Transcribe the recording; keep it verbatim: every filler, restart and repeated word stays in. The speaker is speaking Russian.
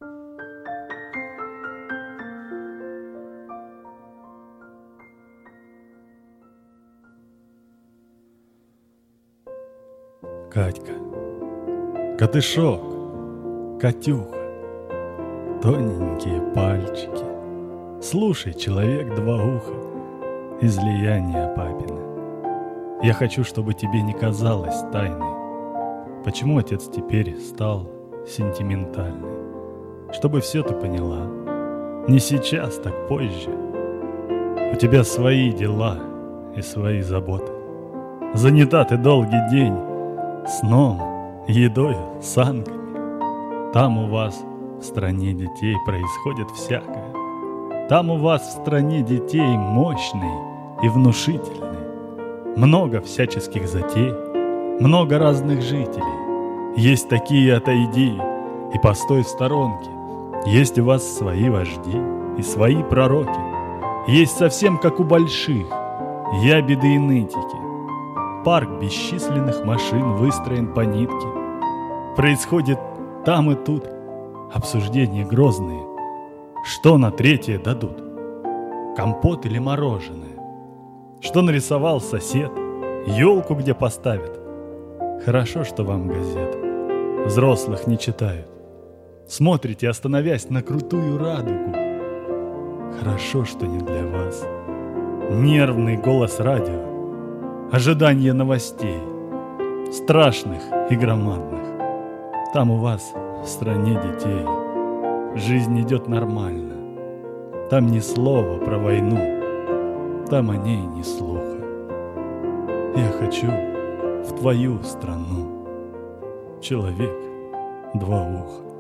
Катька, Катышок, Катюха, тоненькие пальчики. Слушай, человек два уха, излияние папины. Я хочу, чтобы тебе не казалось тайной, почему отец теперь стал сентиментальный. Чтобы все ты поняла, не сейчас, так позже. У тебя свои дела и свои заботы. Занята ты долгий день сном, едой, санками. Там у вас в стране детей происходит всякое. Там у вас в стране детей мощный и внушительный. Много всяческих затей, много разных жителей. Есть такие, отойди и постой в сторонке. Есть у вас свои вожди и свои пророки. Есть совсем как у больших ябеды и нытики. Парк бесчисленных машин выстроен по нитке. Происходит там и тут обсуждения грозные. Что на третье дадут? Компот или мороженое? Что нарисовал сосед? Елку где поставят? Хорошо, что вам газет взрослых не читают. Смотрите, остановясь на крутую радугу. Хорошо, что не для вас. Нервный голос радио. Ожидание новостей, страшных и громадных. Там у вас, в стране детей, жизнь идет нормально. Там ни слова про войну, там о ней ни слуха. Я хочу в твою страну, человек два уха.